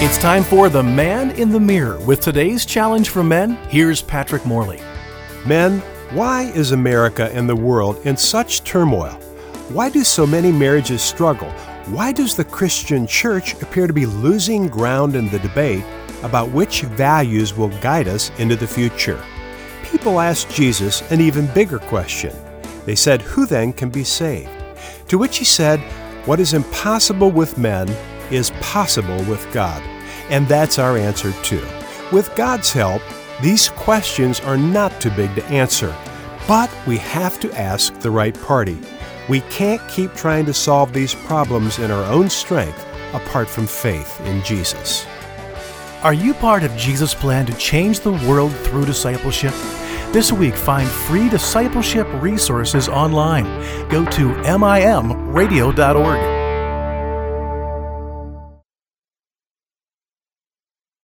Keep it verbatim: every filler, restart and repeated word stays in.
It's time for The Man in the Mirror. With today's challenge for men, here's Patrick Morley. Men, why is America and the world in such turmoil? Why do so many marriages struggle? Why does the Christian church appear to be losing ground in the debate about which values will guide us into the future? People asked Jesus an even bigger question. They said, "Who then can be saved?" To which he said, "What is impossible with men is possible with God." And that's our answer too. With God's help, these questions are not too big to answer, but we have to ask the right party. We can't keep trying to solve these problems in our own strength apart from faith in Jesus. Are you part of Jesus' plan to change the world through discipleship? This week, find free discipleship resources online. Go to M I M radio dot org.